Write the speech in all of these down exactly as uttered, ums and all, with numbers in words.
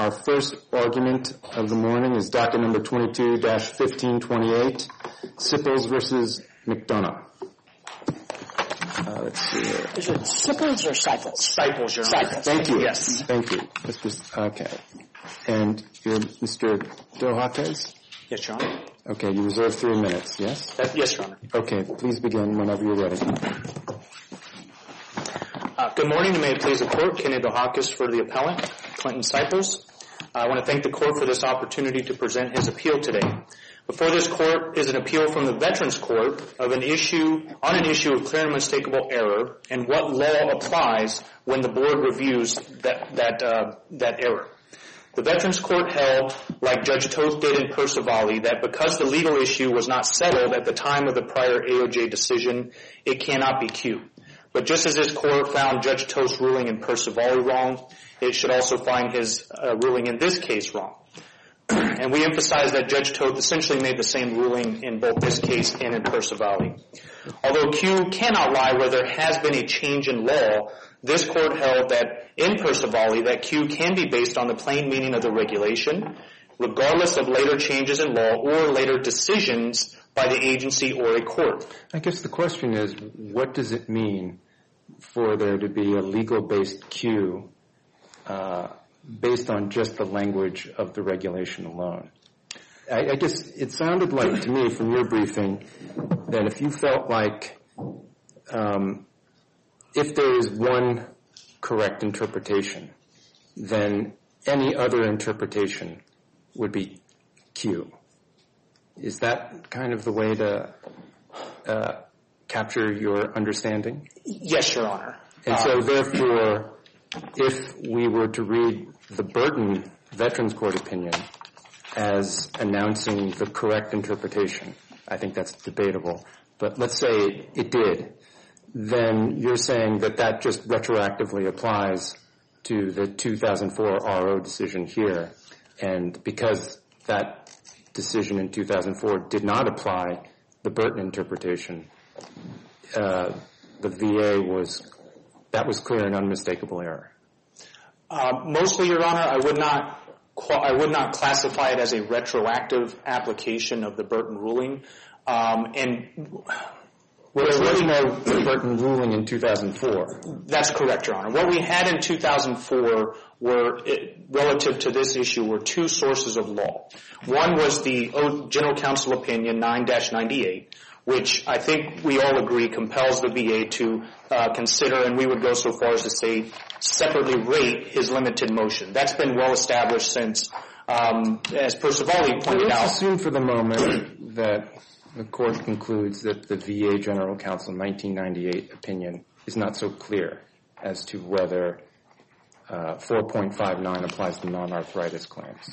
Our first argument of the morning is docket number twenty-two dash fifteen twenty-eight, Sipples versus McDonough. Uh, let's see here. Is it Sipples or Seipels? Seipels, Your Honor. Seipels. Thank you. Yes. Thank you. Mister Okay. And you're Mister Dohates? Yes, Your Honor. Okay, you reserve three minutes, yes? That, yes, Your Honor. Okay, please begin whenever you're ready. Uh, good morning, and may it please the Court. Kenny Dohakis for the appellant, Clinton Seipels. I want to thank the Court for this opportunity to present his appeal today. Before this Court is an appeal from the Veterans Court of an issue on an issue of clear and unmistakable error and what law applies when the Board reviews that that uh, that error. The Veterans Court held, like Judge Toth did in Percivali, that because the legal issue was not settled at the time of the prior A O J decision, it cannot be Q. But just as this Court found Judge Toth's ruling in Percivali wrong, it should also find his uh, ruling in this case wrong. And we emphasize that Judge Toth essentially made the same ruling in both this case and in Percivali. Although Q cannot lie where there has been a change in law, this Court held that in Percivali that Q can be based on the plain meaning of the regulation, regardless of later changes in law or later decisions by the agency or a court. I guess the question is, what does it mean for there to be a legal-based Q uh, based on just the language of the regulation alone? I, I guess it sounded like to me from your briefing that if you felt like um, if there is one correct interpretation, then any other interpretation would be Q. Is that kind of the way to uh, capture your understanding? Yes, Your Honor. And so, therefore, if we were to read the Burton Veterans Court opinion as announcing the correct interpretation, I think that's debatable, but let's say it did, then you're saying that that just retroactively applies to the two thousand four R O decision here, and because that decision in two thousand four did not apply the Burton interpretation, uh, the V A was, that was clear and unmistakable error. Uh, mostly, Your Honor, I would not I would not classify it as a retroactive application of the Burton ruling. Um, and well, there was no Burton ruling in two thousand four. That's correct, Your Honor. What we had in two thousand four were, it, relative to this issue, were two sources of law. One was the General Counsel Opinion nine dash ninety-eight, which I think we all agree compels the V A to uh, consider, and we would go so far as to say separately rate his limited motion. That's been well established since, um, as Percivali pointed let's out. Let's assume for the moment that the Court concludes that the V A General Counsel nineteen ninety-eight opinion is not so clear as to whether uh, four point five nine applies to non-arthritis claims.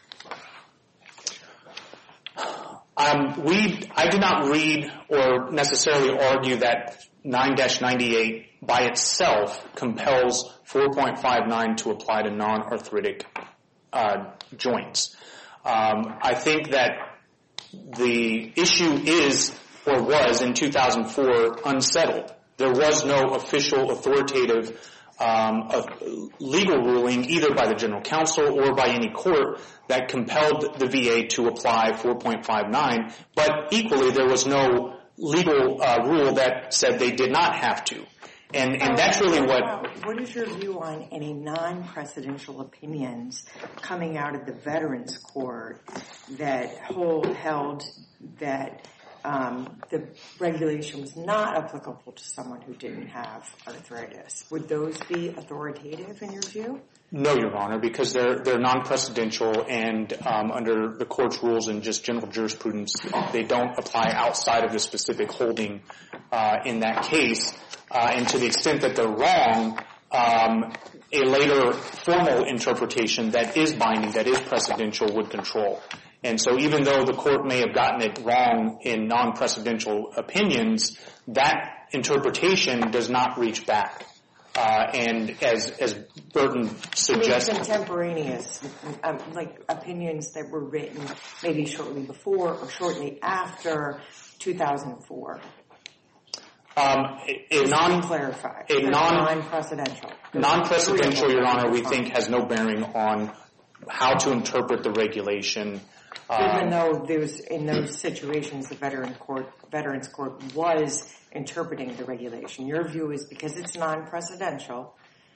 Um, we, I do not read or necessarily argue that nine dash ninety-eight by itself compels four point five nine to apply to non-arthritic uh, joints. Um, I think that the issue is or was in two thousand four unsettled. There was no official authoritative um, uh, legal ruling either by the General Counsel or by any court that compelled the V A to apply four point five nine, but equally there was no legal uh, rule that said they did not have to. And, and that's really what... What is your view on any non-precedential opinions coming out of the Veterans Court that hold, held that um, the regulation was not applicable to someone who didn't have arthritis? Would those be authoritative in your view? No, Your Honor, because they're they're non-precedential, and um, under the Court's rules and just general jurisprudence, they don't apply outside of the specific holding uh, in that case. Uh, and to the extent that they're wrong, um, a later formal interpretation that is binding, that is precedential, would control. And so even though the Court may have gotten it wrong in non-precedential opinions, that interpretation does not reach back. Uh, and as as Burton suggested, I mean, contemporaneous, um, like opinions that were written maybe shortly before or shortly after two thousand four. Um, a, a non clarified, a non non-precedential, non-precedential, Your Honor, we think has no bearing on how to interpret the regulation. Even though there's, in those situations, the veteran court, Veterans Court was interpreting the regulation. Your view is because it's non-precedential,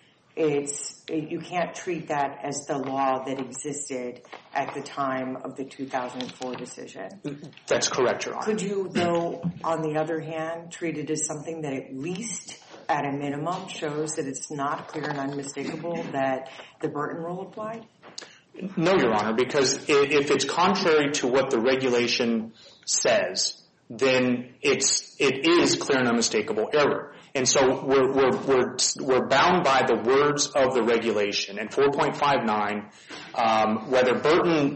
it's it, you can't treat that as the law that existed at the time of the two thousand four decision. That's correct, Your Honor. Could you, though, on the other hand, treat it as something that at least at a minimum shows that it's not clear and unmistakable that the Burton rule applied? No, Your Honor, because if it's contrary to what the regulation says, then it's it is clear and unmistakable error. And so we're we're we're we're bound by the words of the regulation. And four point five nine, um, whether Burton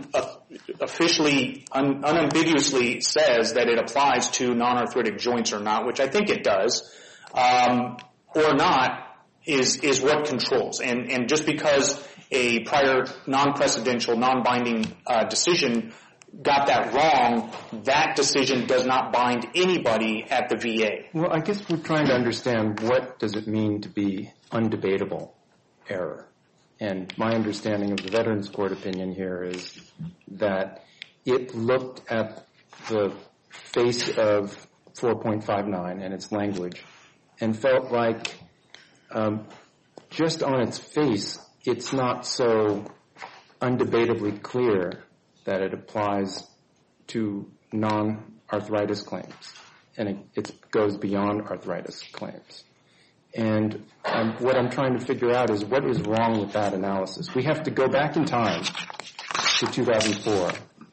officially un, unambiguously says that it applies to non-arthritic joints or not, which I think it does, um, or not, is is what controls. And and just because a prior non-precedential, non-binding uh, decision got that wrong, that decision does not bind anybody at the V A. Well, I guess we're trying to understand what does it mean to be undebatable error. And my understanding of the Veterans Court opinion here is that it looked at the face of four point five nine and its language and felt like um, just on its face, it's not so undebatably clear that it applies to non-arthritis claims, and it, it goes beyond arthritis claims. And um, what I'm trying to figure out is what is wrong with that analysis. We have to go back in time to two thousand four,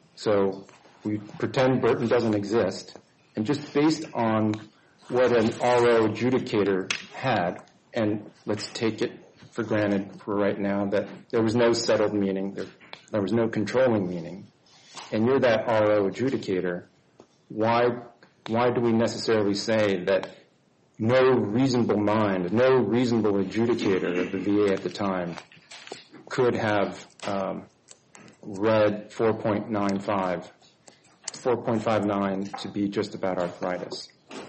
so we pretend Burton doesn't exist, and just based on what an R O adjudicator had, and let's take it for granted for right now that there was no settled meaning, there, there was no controlling meaning, and you're that R O adjudicator, why why do we necessarily say that no reasonable mind, no reasonable adjudicator of the V A at the time could have um, read four point nine five, four point five nine to be just about arthritis?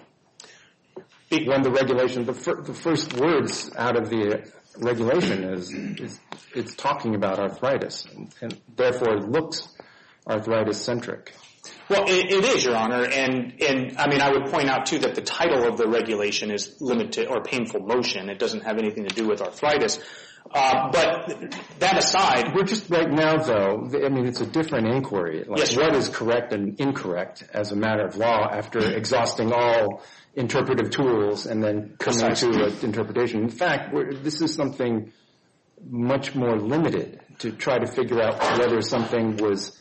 When the regulation, the, fir- the first words out of the regulation is, is it's talking about arthritis, and, and therefore it looks arthritis-centric. Well, it, it is, Your Honor, and, and I mean, I would point out, too, that the title of the regulation is limited or painful motion. It doesn't have anything to do with arthritis. Uh, but that aside... We're just right now, though, I mean, it's a different inquiry. Like, yes, what is correct and incorrect as a matter of law after exhausting all interpretive tools and then coming Precisely. to an interpretation. In fact, we're, this is something much more limited to try to figure out whether something was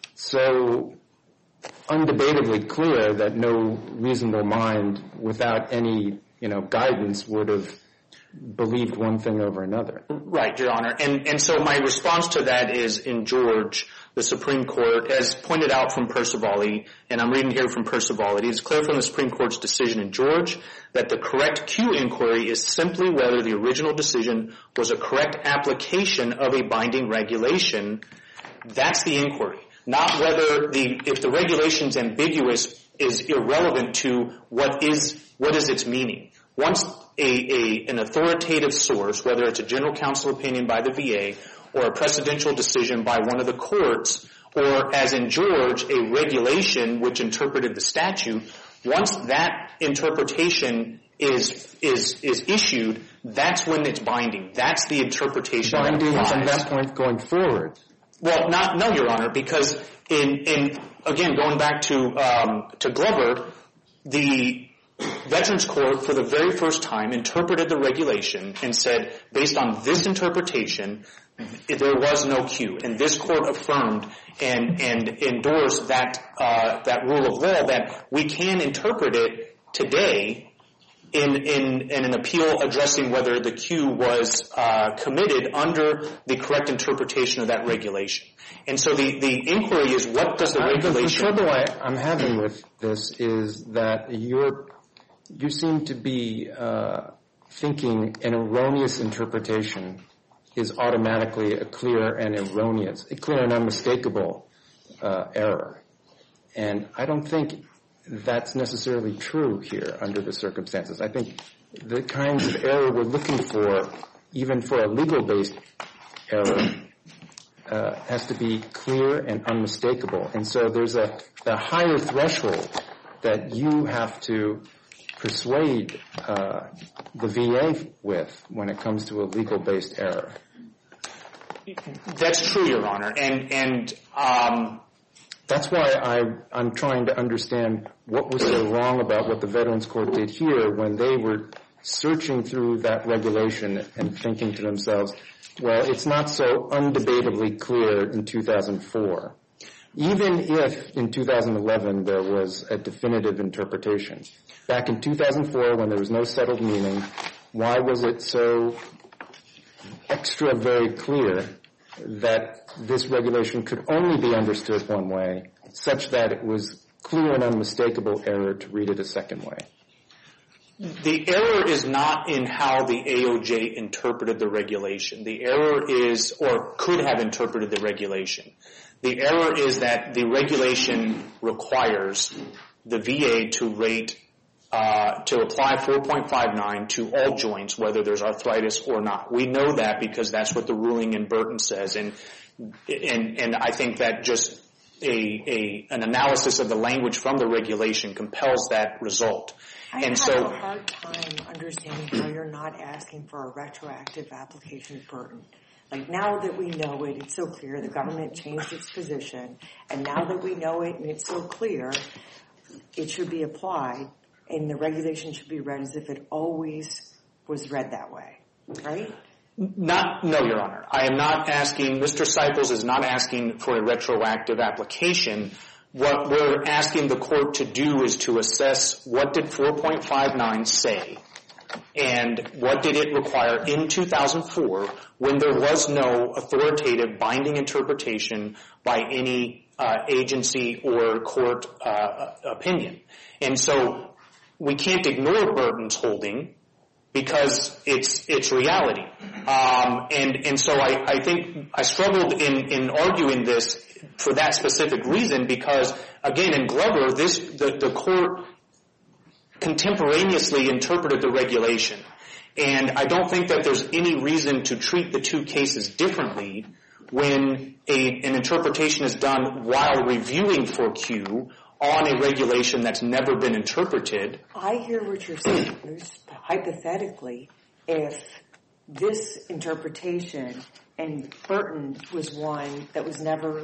so undebatably clear that no reasonable mind without any, you know, guidance would have believed one thing over another. Right, Your Honor. And, and so my response to that is in George, the Supreme Court, as pointed out from Percivali, and I'm reading here from Percivali, it's clear from the Supreme Court's decision in George that the correct Q inquiry is simply whether the original decision was a correct application of a binding regulation. That's the inquiry. Not whether the, if the regulation's ambiguous is irrelevant to what is, what is its meaning. Once a, a, an authoritative source, whether it's a general counsel opinion by the V A or a precedential decision by one of the courts, or as in George, a regulation which interpreted the statute, once that interpretation is is is issued, that's when it's binding. That's the interpretation. Binding that from that point going forward. Well, not no, Your Honor, because in in again going back to um, to Glover, the Veterans Court for the very first time interpreted the regulation and said, based on this interpretation, there was no Q, and this court affirmed and and endorsed that uh, that rule of law that we can interpret it today in in, in an appeal addressing whether the Q was uh, committed under the correct interpretation of that regulation. And so the the inquiry is, what does the regulation? The trouble I, I'm having with this is that you're you seem to be uh, thinking an erroneous interpretation is automatically a clear and erroneous, a clear and unmistakable uh, error. And I don't think that's necessarily true here under the circumstances. I think the kinds of error we're looking for, even for a legal-based error, uh, has to be clear and unmistakable. And so there's a, a higher threshold that you have to persuade uh, the V A with when it comes to a legal-based error. That's true, Your Honor. And, and um, that's why I, I'm trying to understand what was so wrong about what the Veterans Court did here when they were searching through that regulation and thinking to themselves, well, it's not so undebatably clear in two thousand four. Even if in two thousand eleven there was a definitive interpretation. Back in two thousand four, when there was no settled meaning, why was it so extra very clear that this regulation could only be understood one way, such that it was clear and unmistakable error to read it a second way? The error is not in how the A O J interpreted the regulation. The error is, or could have interpreted the regulation. The error is that the regulation requires the V A to rate, uh, to apply four point five nine to all joints, whether there's arthritis or not. We know that because that's what the ruling in Burton says, and and and I think that just a, a an analysis of the language from the regulation compels that result. I and have so, a hard time understanding how you're not asking for a retroactive application of Burton. Like, now that we know it, it's so clear, the government changed its position, and now that we know it and it's so clear, it should be applied, and the regulation should be read as if it always was read that way, right? Not, no, Your Honor. I am not asking, Mister Siples is not asking for a retroactive application. What we're asking the court to do is to assess what did four point five nine say and what did it require in two thousand four when there was no authoritative binding interpretation by any uh, agency or court uh, opinion. And so we can't ignore Burton's holding because it's it's reality. Um, and, and so I, I think I struggled in, in arguing this for that specific reason because, again, in Glover, this the, the court contemporaneously interpreted the regulation. And I don't think that there's any reason to treat the two cases differently when a, an interpretation is done while reviewing for Q on a regulation that's never been interpreted. I hear what you're saying. Hypothetically, if this interpretation and Burton was one that was never,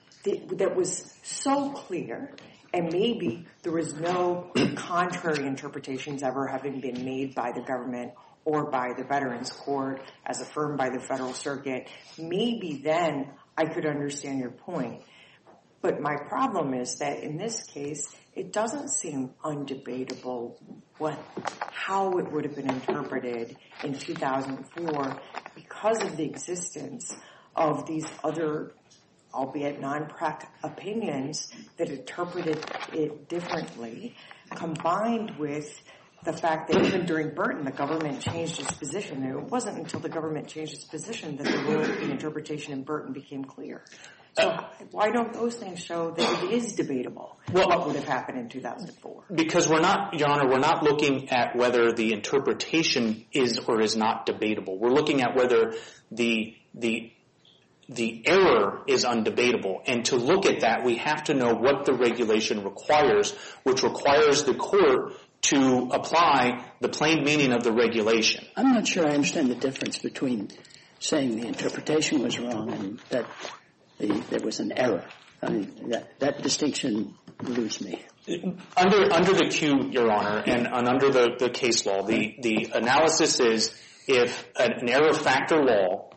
that was so clear, and maybe there was no contrary interpretations ever having been made by the government or by the Veterans Court as affirmed by the Federal Circuit, maybe then I could understand your point. But my problem is that in this case, it doesn't seem undebatable what, how it would have been interpreted in two thousand four because of the existence of these other, albeit non-prac opinions that interpreted it differently, combined with the fact that even during Burton, the government changed its position. And it wasn't until the government changed its position that the rule in interpretation in Burton became clear. So why don't those things show that it is debatable well, what would have happened in two thousand four? Because we're not, Your Honor, we're not looking at whether the interpretation is or is not debatable. We're looking at whether the the the error is undebatable. And to look at that, we have to know what the regulation requires, which requires the court to apply the plain meaning of the regulation. I'm not sure I understand the difference between saying the interpretation was wrong and that the, there was an error. I mean, that, that distinction eludes me. Under under the Q, Your Honor, and, and under the, the case law, the, the analysis is if an, an error factor law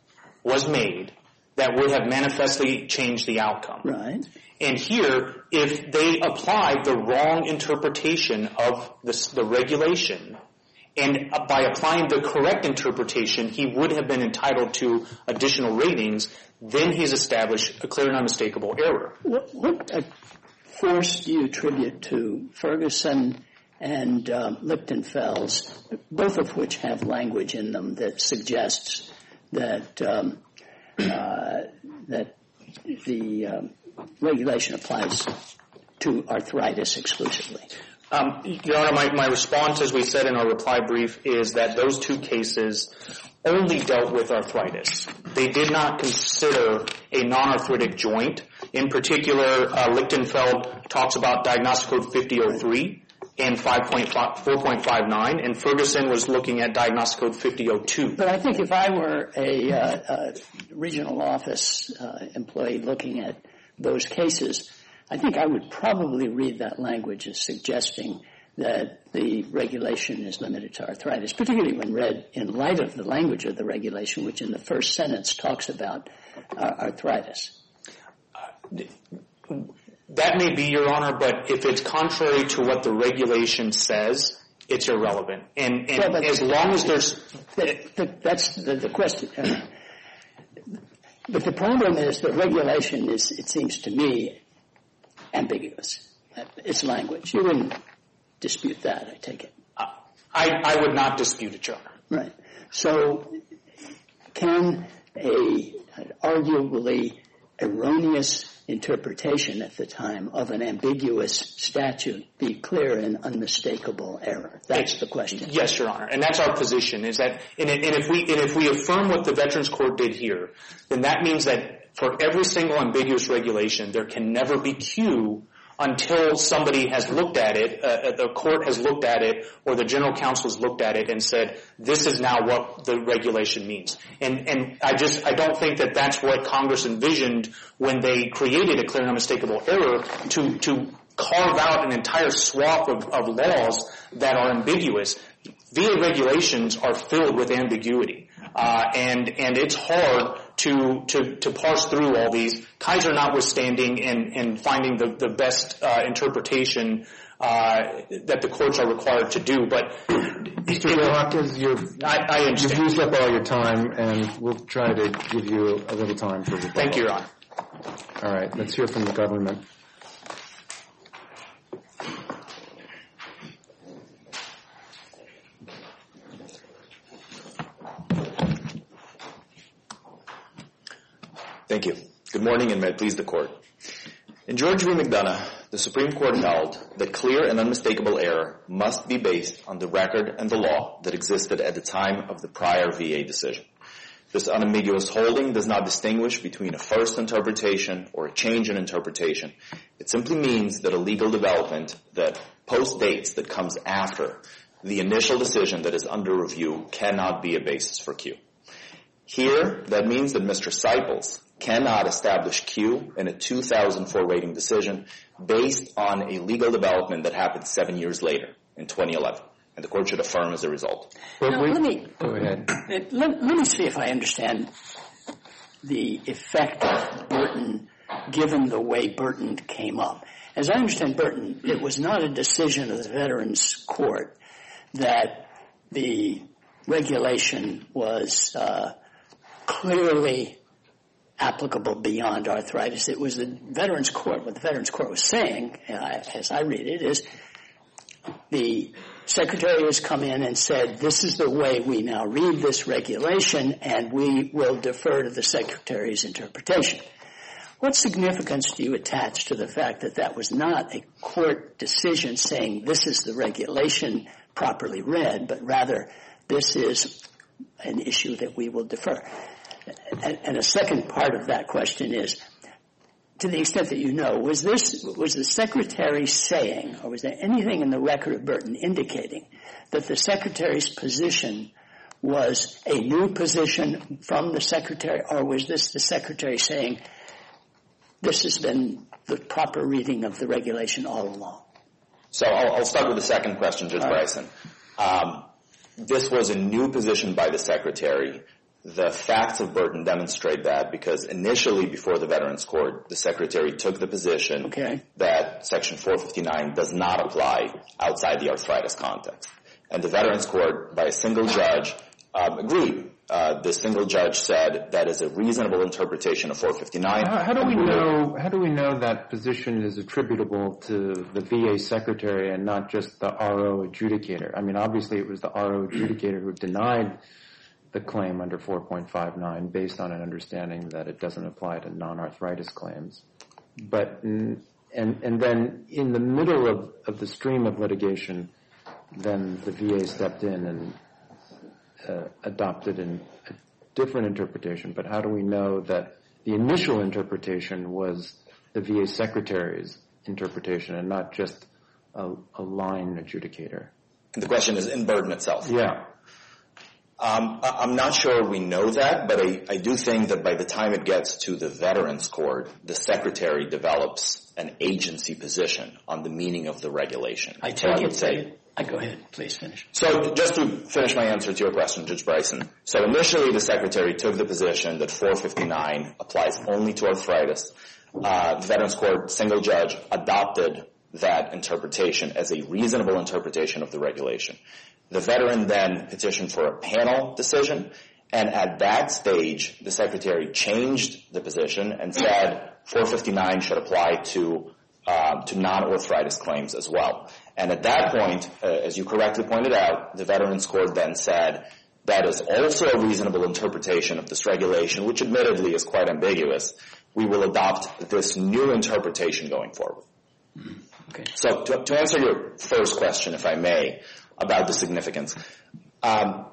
was made that would have manifestly changed the outcome. Right. And here, if they applied the wrong interpretation of the, the regulation, and by applying the correct interpretation, he would have been entitled to additional ratings, then he's established a clear and unmistakable error. What, what uh, force do you attribute to Ferguson and um, Lichtenfels, both of which have language in them that suggests that um, uh, that the um, regulation applies to arthritis exclusively? Um, Your Honor, my, my response, as we said in our reply brief, is that those two cases only dealt with arthritis. They did not consider a non-arthritic joint. In particular, uh, Lichtenfeld talks about Diagnostic Code fifty oh three and four point five nine, and Ferguson was looking at Diagnostic Code fifty oh two. But I think if I were a, uh, a regional office uh, employee looking at those cases, I think I would probably read that language as suggesting that the regulation is limited to arthritis, particularly when read in light of the language of the regulation, which in the first sentence talks about uh, arthritis. Uh, that may be, Your Honor, but if it's contrary to what the regulation says, it's irrelevant. And, and well, as long as there's... The, the, that's the, the question. But the problem is the regulation is, it seems to me, ambiguous. It's language. You wouldn't dispute that, I take it. Uh, I, I would not dispute it, Your Honor. Right. So can a an arguably erroneous interpretation at the time of an ambiguous statute be clear and unmistakable error? That's the question. Yes, Your Honor. And that's our position, is that, and, and if we, and if we affirm what the Veterans Court did here, then that means that for every single ambiguous regulation, there can never be Q until somebody has looked at it, uh, the court has looked at it, or the general counsel has looked at it and said, this is now what the regulation means. And, and I just, I don't think that that's what Congress envisioned when they created a clear and unmistakable error to, to carve out an entire swath of, of laws that are ambiguous. V A regulations are filled with ambiguity. Uh, and, and it's hard to, to, to parse through all these, Kaiser notwithstanding, and, and finding the, the best, uh, interpretation, uh, that the courts are required to do. But, Mister Hawkins, you're, I, I understand. You've used up all your time, and we'll try to give you a little time for rebuttal. Thank you, Your Honor. All right, let's hear from the government. Thank you. Good morning, and may it please the Court. In George v. McDonough, the Supreme Court held that clear and unmistakable error must be based on the record and the law that existed at the time of the prior V A decision. This unambiguous holding does not distinguish between a first interpretation or a change in interpretation. It simply means that a legal development that post-dates, that comes after the initial decision that is under review, cannot be a basis for Q. Here, that means that Mister Siples cannot establish Q in a two thousand four rating decision based on a legal development that happened seven years later, in twenty eleven. And the Court should affirm as a result. Now, let me, Go ahead. Let, let me see if I understand the effect of Burton, given the way Burton came up. As I understand Burton, it was not a decision of the Veterans Court that the regulation was uh, clearly applicable beyond arthritis. It was the Veterans Court. What the Veterans Court was saying, uh, as I read it, is the Secretary has come in and said, this is the way we now read this regulation, and we will defer to the Secretary's interpretation. What significance do you attach to the fact that that was not a court decision saying this is the regulation properly read, but rather this is an issue that we will defer? And, and a second part of that question is, to the extent that you know, was this, was the Secretary saying, or was there anything in the record of Burton indicating that the Secretary's position was a new position from the Secretary, or was this the Secretary saying, this has been the proper reading of the regulation all along? So I'll, I'll start with the second question, Judge Bryson. Um, this was a new position by the Secretary. The facts of Burton demonstrate that because initially before the Veterans Court, the Secretary took the position okay. that Section four fifty-nine does not apply outside the arthritis context. And the Veterans Court, by a single judge, um, agreed. Uh, the single judge said that is a reasonable interpretation of four fifty-nine. How, how do we know? How do we know that position is attributable to the V A Secretary and not just the R O adjudicator? I mean, obviously it was the R O adjudicator who denied the claim under four point five nine based on an understanding that it doesn't apply to non-arthritis claims. But and and then in the middle of, of the stream of litigation, then the V A stepped in and uh, adopted in a different interpretation, but how do we know that the initial interpretation was the V A secretary's interpretation and not just a, a line adjudicator? And the question is in Burden itself. Yeah. Um, I- I'm not sure we know that, but I, I do think that by the time it gets to the Veterans Court, the secretary develops an agency position on the meaning of the regulation. I take would it. say. I go ahead. Please finish. So just to finish my answer to your question, Judge Bryson. So initially the secretary took the position that four fifty-nine applies only to arthritis. Uh, the Veterans Court single judge adopted that interpretation as a reasonable interpretation of the regulation. The veteran then petitioned for a panel decision, and at that stage, the secretary changed the position and said four fifty-nine should apply to uh, to non-arthritis claims as well. And at that point, uh, as you correctly pointed out, the Veterans Court then said that is also a reasonable interpretation of this regulation, which admittedly is quite ambiguous. We will adopt this new interpretation going forward. Mm-hmm. Okay. So to, to answer your first question, if I may, about the significance, um,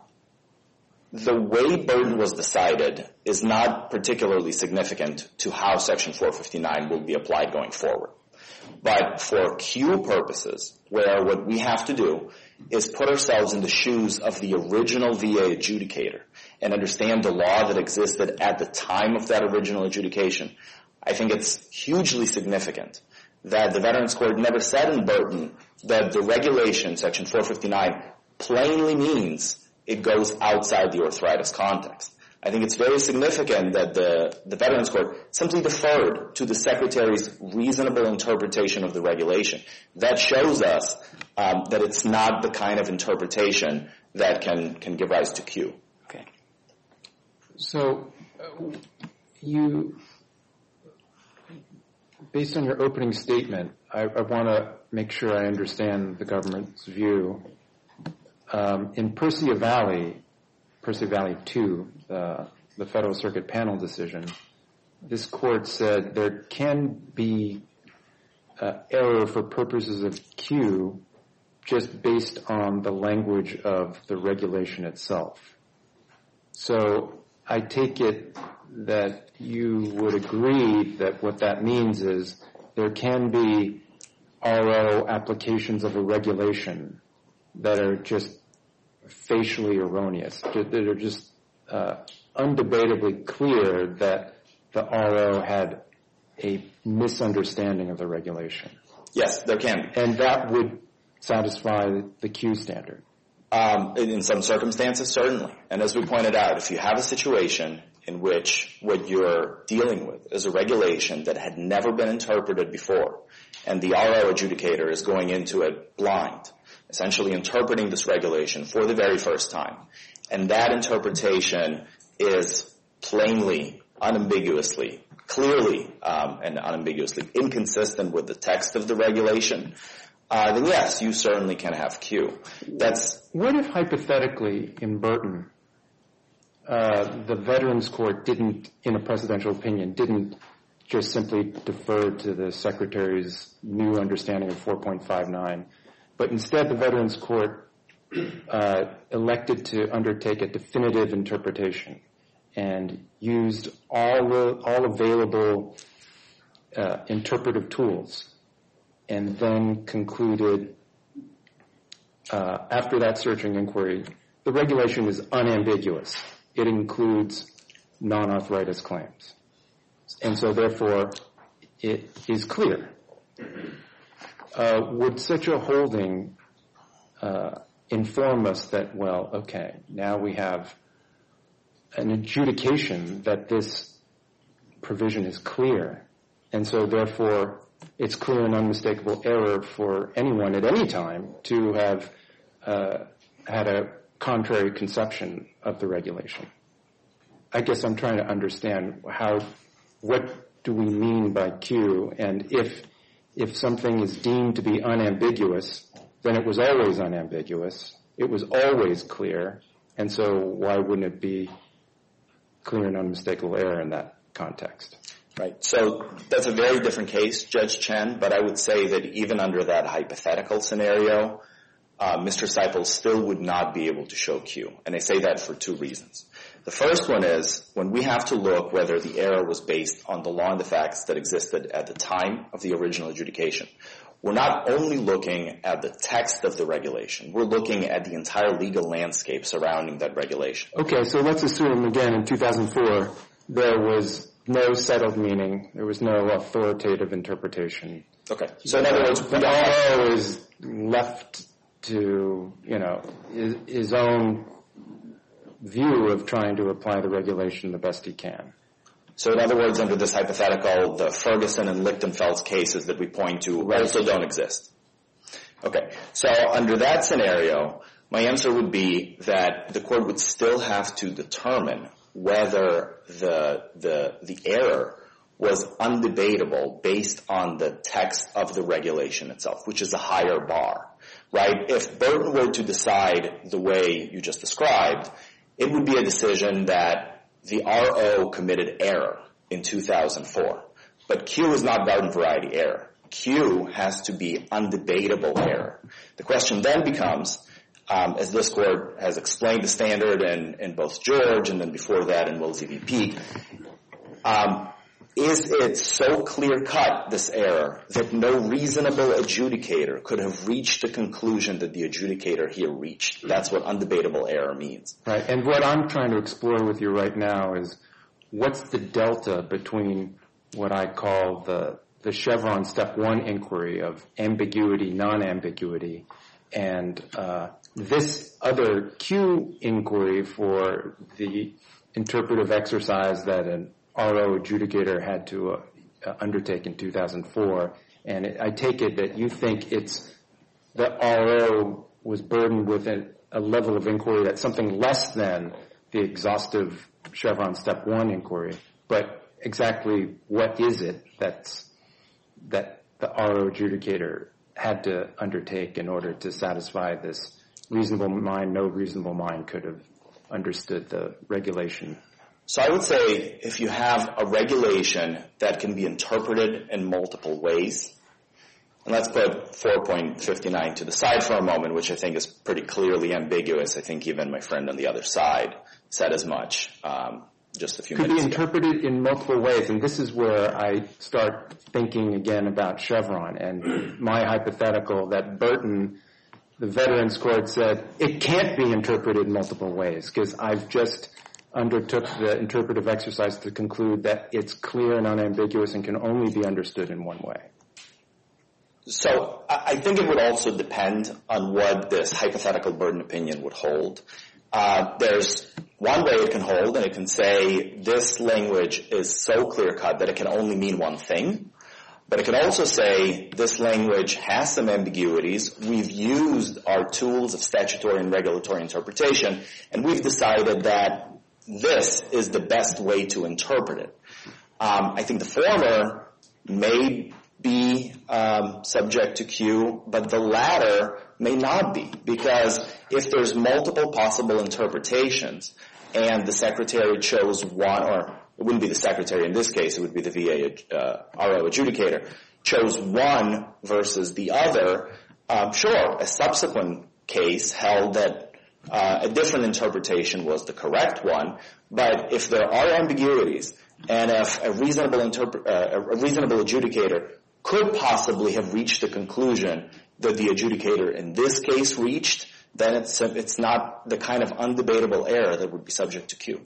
the way Burden was decided is not particularly significant to how Section four fifty-nine will be applied going forward. But for Q purposes, where what we have to do is put ourselves in the shoes of the original V A adjudicator and understand the law that existed at the time of that original adjudication, I think it's hugely significant that the Veterans Court never said in Burden that the regulation, Section four fifty-nine, plainly means it goes outside the arthritis context. I think it's very significant that the, the Veterans Court simply deferred to the Secretary's reasonable interpretation of the regulation. That shows us um, that it's not the kind of interpretation that can, can give rise to Q. Okay. So uh, you, based on your opening statement, I, I want to make sure I understand the government's view. Um, in Percy Valley, Percy Valley two, uh, the Federal Circuit panel decision, this court said there can be uh, error for purposes of Q just based on the language of the regulation itself. So I take it that you would agree that what that means is there can be R O applications of a regulation that are just facially erroneous, that are just uh, undebatably clear that the R O had a misunderstanding of the regulation. Yes, there can be. And that would satisfy the Q standard. Um, in some circumstances, certainly. And as we pointed out, if you have a situation in which what you're dealing with is a regulation that had never been interpreted before, and the R O adjudicator is going into it blind, essentially interpreting this regulation for the very first time, and that interpretation is plainly, unambiguously, clearly um, and unambiguously inconsistent with the text of the regulation, uh, then yes, you certainly can have Q. That's What if hypothetically in Burton, uh, the Veterans Court didn't, in a presidential opinion, didn't just simply defer to the Secretary's new understanding of four point five nine, but instead the Veterans Court uh, elected to undertake a definitive interpretation and used all the, all available uh, interpretive tools, and then concluded, uh, after that searching inquiry, the regulation is unambiguous. It includes non-arthritis claims. And so therefore, it is clear. Uh, would such a holding uh, inform us that, well, okay, now we have an adjudication that this provision is clear, and so therefore it's clear and unmistakable error for anyone at any time to have uh, had a contrary conception of the regulation? I guess I'm trying to understand how, what do we mean by Q, and if if something is deemed to be unambiguous, then it was always unambiguous, it was always clear, and so why wouldn't it be clear and unmistakable error in that context? right. So that's a very different case, Judge Chen, but I would say that even under that hypothetical scenario, uh, Mister Seipel still would not be able to show Q. And I say that for two reasons. The first one is when we have to look whether the error was based on the law and the facts that existed at the time of the original adjudication. We're not only looking at the text of the regulation, we're looking at the entire legal landscape surrounding that regulation. Okay, so let's assume, again, in two thousand four, there was no settled meaning, there was no authoritative interpretation. Okay, so in other words, the R O is left to, you know, his, his own view of trying to apply the regulation the best he can. So in other words, under this hypothetical, the Ferguson and Lichtenfels cases that we point to also don't exist. Okay, so under that scenario, my answer would be that the court would still have to determine whether the the the error was undebatable based on the text of the regulation itself, which is a higher bar, right? If Burton were to decide the way you just described, it would be a decision that the R O committed error in two thousand four. But Q is not garden variety error. Q has to be undebatable error. The question then becomes, um, as this court has explained the standard in, in both George and then before that in Willsey v. Peek, um, is it so clear-cut, this error, that no reasonable adjudicator could have reached the conclusion that the adjudicator here reached? That's what undebatable error means. Right, and what I'm trying to explore with you right now is what's the delta between what I call the, the Chevron step one inquiry of ambiguity, non-ambiguity, and uh, this other Q inquiry for the interpretive exercise that an R O adjudicator had to uh, undertake in two thousand four, and it, I take it that you think it's the R O was burdened with a, a level of inquiry that's something less than the exhaustive Chevron step one inquiry, but exactly what is it that's that the R O adjudicator had to undertake in order to satisfy this reasonable mind? No reasonable mind could have understood the regulation. So I would say if you have a regulation that can be interpreted in multiple ways, and let's put four point fifty-nine to the side for a moment, which I think is pretty clearly ambiguous. I think even my friend on the other side said as much um, just a few could minutes ago. Could be interpreted in multiple ways, and this is where I start thinking again about Chevron and my hypothetical that Burton, the Veterans Court, said it can't be interpreted in multiple ways because I've just undertook the interpretive exercise to conclude that it's clear and unambiguous and can only be understood in one way. So I think it would also depend on what this hypothetical Burton opinion would hold. Uh, there's one way it can hold, and it can say this language is so clear-cut that it can only mean one thing. But it can also say this language has some ambiguities. We've used our tools of statutory and regulatory interpretation, and we've decided that this is the best way to interpret it. Um, I think the former may be um, subject to Q, but the latter may not be, because if there's multiple possible interpretations and the Secretary chose one, or it wouldn't be the Secretary in this case, it would be the V A uh, R O adjudicator, chose one versus the other, um, sure, a subsequent case held that Uh, a different interpretation was the correct one, but if there are ambiguities and if a reasonable interpre- uh, a reasonable adjudicator could possibly have reached the conclusion that the adjudicator in this case reached, then it's it's not the kind of undebatable error that would be subject to Q.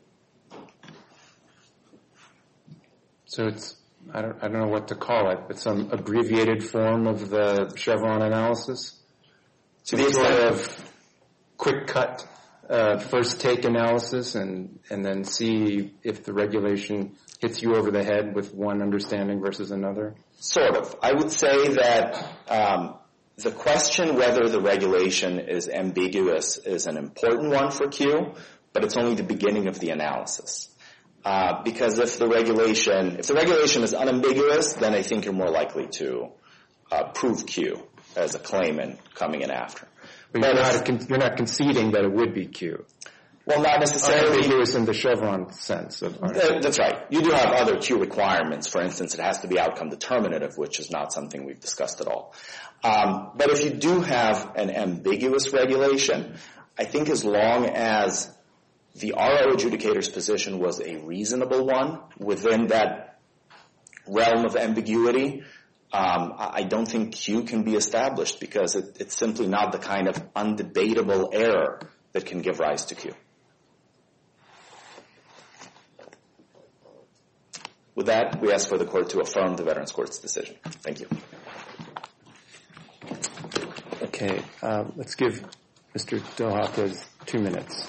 So it's I don't I don't know what to call it, but some abbreviated form of the Chevron analysis. To the sort extent of quick cut uh, first take analysis and, and then see if the regulation hits you over the head with one understanding versus another? Sort of. I would say that um, the question whether the regulation is ambiguous is an important one for Q, but it's only the beginning of the analysis. Uh, because if the regulation, if the regulation is unambiguous, then I think you're more likely to uh, prove Q as a claimant coming in after. But you're not, you're not conceding that it would be Q. Well, not necessarily. Unambiguous in the Chevron sense of Uh, that's right. You do have other Q requirements. For instance, it has to be outcome determinative, which is not something we've discussed at all. Um, but if you do have an ambiguous regulation, I think as long as the R O adjudicator's position was a reasonable one within that realm of ambiguity, um, I don't think Q can be established because it, it's simply not the kind of undebatable error that can give rise to Q. With that, we ask for the Court to affirm the Veterans Court's decision. Thank you. Okay, uh, let's give Mister Dohakis two minutes.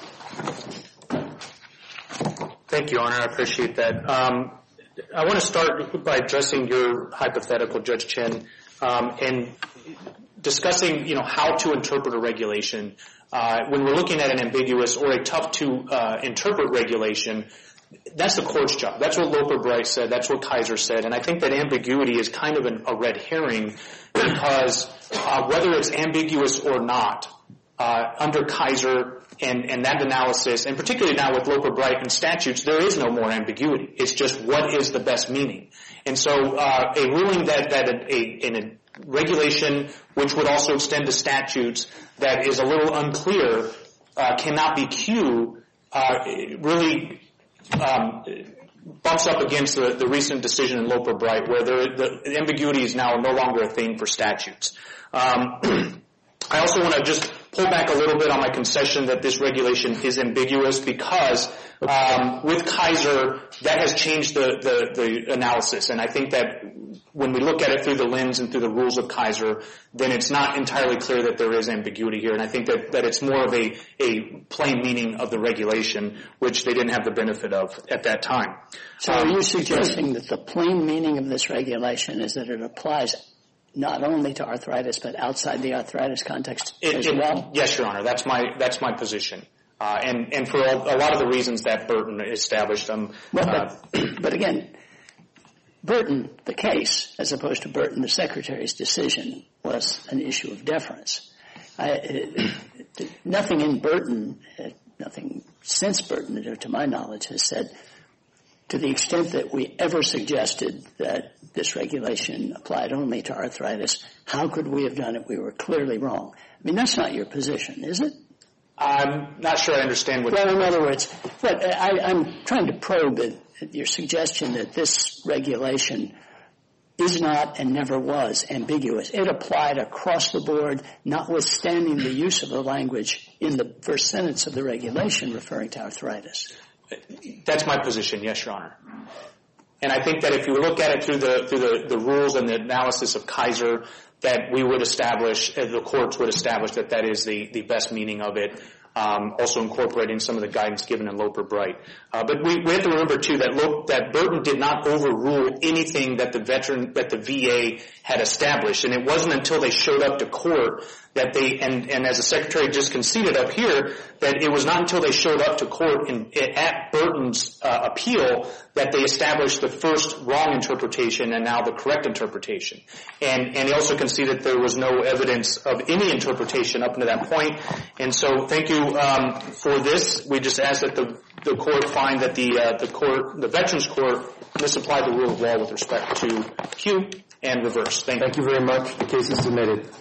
Thank you, Your Honor. I appreciate that. Um, I want to start by addressing your hypothetical, Judge Chin, um, and discussing, you know, how to interpret a regulation. Uh, when we're looking at an ambiguous or a tough to uh, interpret regulation, that's the Court's job. That's what Loper-Bright said. That's what Kaiser said. And I think that ambiguity is kind of an, a red herring because uh, whether it's ambiguous or not, uh, under Kaiser and, and that analysis, and particularly now with Loper-Bright and statutes, there is no more ambiguity. It's just what is the best meaning. And so uh, a ruling that, that a, a, in a regulation, which would also extend to statutes, that is a little unclear, uh, cannot be Q, uh, really um, bumps up against the, the recent decision in Loper-Bright where there, the ambiguity is now no longer a thing for statutes. Um, I also want to just pull back a little bit on my concession that this regulation is ambiguous because um, with Kaiser, that has changed the, the, the analysis. And I think that when we look at it through the lens and through the rules of Kaiser, then it's not entirely clear that there is ambiguity here. And I think that, that it's more of a, a plain meaning of the regulation, which they didn't have the benefit of at that time. So are you suggesting that the plain meaning of this regulation is that it applies not only to arthritis, but outside the arthritis context it, as it, well? Yes, Your Honor. That's my that's my position. Uh, and, and for a, a lot of the reasons that Burton established them. Well, uh, but, but again, Burton, the case, as opposed to Burton, the Secretary's decision, was an issue of deference. I, it, it, nothing in Burton, uh, nothing since Burton, to my knowledge, has said to the extent that we ever suggested that this regulation applied only to arthritis, how could we have done it? We were clearly wrong. I mean, that's not your position, is it? I'm not sure I understand what... Well, in other words, but I, I'm trying to probe it, your suggestion that this regulation is not and never was ambiguous. It applied across the board, notwithstanding the use of the language in the first sentence of the regulation referring to arthritis. That's my position, yes, Your Honor. And I think that if you look at it through the through the, the rules and the analysis of Kaiser, that we would establish, uh, the courts would establish that that is the, the best meaning of it, um, also incorporating some of the guidance given in Loper-Bright. Uh, but we, we have to remember, too, that Lo- that Burton did not overrule anything that the veteran, that the V A had established. And it wasn't until they showed up to court that they, and, and as the Secretary just conceded up here, that it was not until they showed up to court in, at Burton's uh, appeal that they established the first wrong interpretation and now the correct interpretation. And, and he also conceded there was no evidence of any interpretation up to that point. And so thank you um, for this. We just ask that the, the court find that the, uh, the court, the Veterans Court misapplied the rule of law with respect to Q and reverse. Thank you. Thank you very much. The case is submitted.